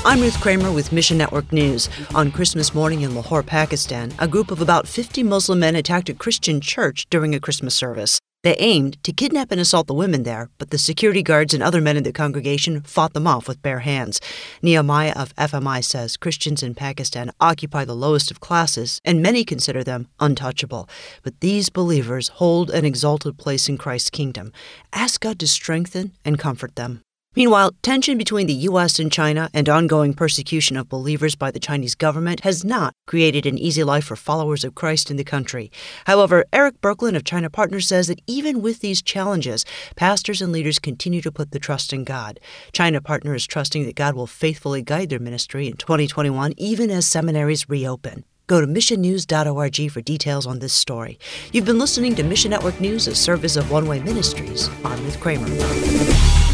I'm Ruth Kramer with Mission Network News. On Christmas morning in Lahore, Pakistan, a group of about 50 Muslim men attacked a Christian church during a Christmas service. They aimed to kidnap and assault the women there, but the security guards and other men in the congregation fought them off with bare hands. Nehemiah of FMI says Christians in Pakistan occupy the lowest of classes, and many consider them untouchable. But these believers hold an exalted place in Christ's kingdom. Ask God to strengthen and comfort them. Meanwhile, tension between the U.S. and China and ongoing persecution of believers by the Chinese government has not created an easy life for followers of Christ in the country. However, Eric Berkland of China Partners says that even with these challenges, pastors and leaders continue to put the trust in God. China Partners is trusting that God will faithfully guide their ministry in 2021, even as seminaries reopen. Go to missionnews.org for details on this story. You've been listening to Mission Network News, a service of One Way Ministries. I'm Ruth Kramer.